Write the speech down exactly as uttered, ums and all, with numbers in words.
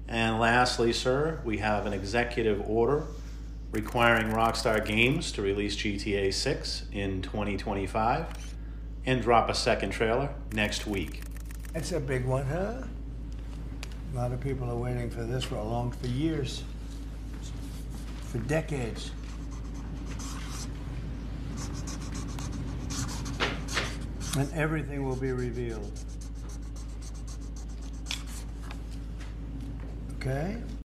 And lastly, sir, we have an executive order requiring Rockstar Games to release G T A six in twenty twenty-five and drop a second trailer next week. That's a big one, huh? A lot of people are waiting for this for a long, for years, for decades. And everything will be revealed. Okay?